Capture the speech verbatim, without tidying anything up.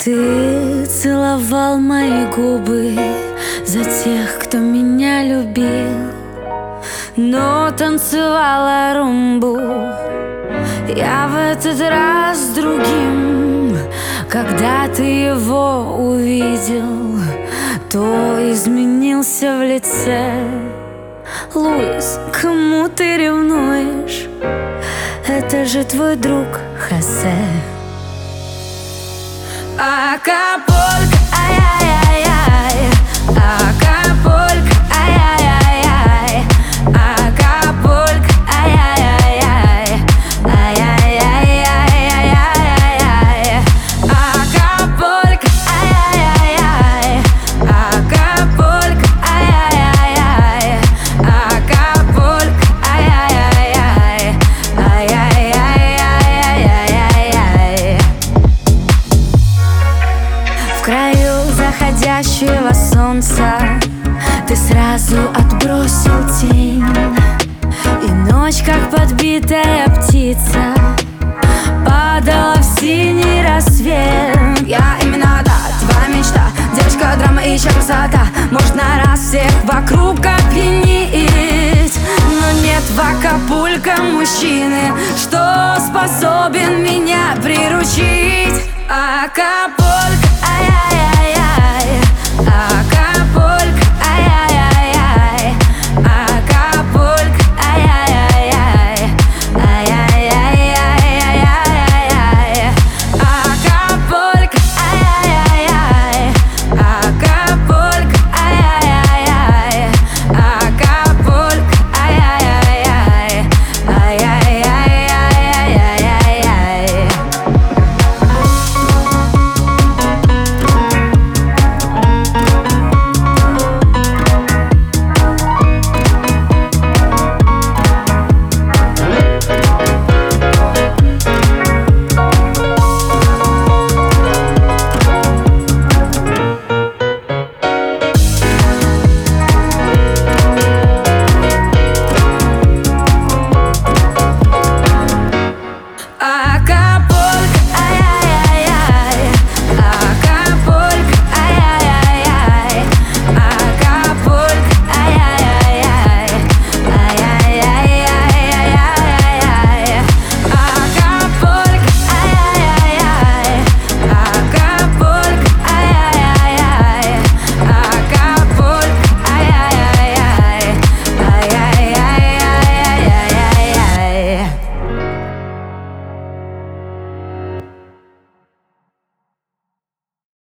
Ты целовал мои губы за тех, кто меня любил, но танцевала румбу я в этот раз с другим. Когда ты его увидел, то изменился в лице. Луис, кому ты ревнуешь? Это же твой друг Хосе. Акапулько, ай-яй-яй-яй, Акапулько, ай-яй-яй-яй, Акапулько, ай-яй-яй-яй, ай-яй-яй-яй-яй-яй, Акапулько, ай-яй-яй-яй, Акапулько, ай-яй-яй-яй, Акапулько, ай-яй-яй-яй, ай-яй-яй-яй-яй-яй. В краю заходящего солнца ты сразу отбросил тень, и ночь, как подбитая птица, падала в синий рассвет. Я именно та, твоя мечта, девочка, драма и еще красота. Может на раз всех вокруг опьянить, но нет в Акапулько мужчины, что способен меня приручить. Акапулько, ай-яй-яй.